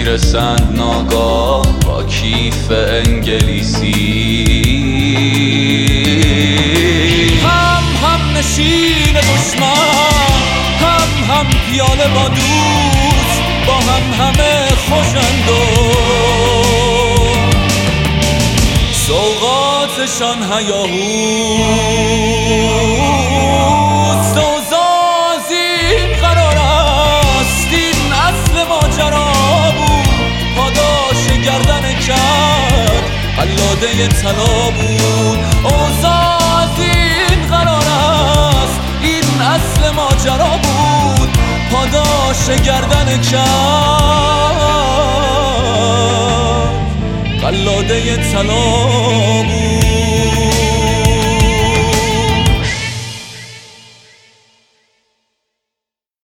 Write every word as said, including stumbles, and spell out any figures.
میرسند ناگاه با کیف انگلیسی. هم هم نشین دشمن، هم هم پیاله با دوست، با هم همه خوشند و سوغاتشان هیاهوست. اوضاع این قرار است، این اصل ماجرا بود. پاداش گردن کرد قلاده طلا بود. اوضاع این قرار است، این اصل ماجرا بود. پاداش گردن کرد قلاده طلا بود.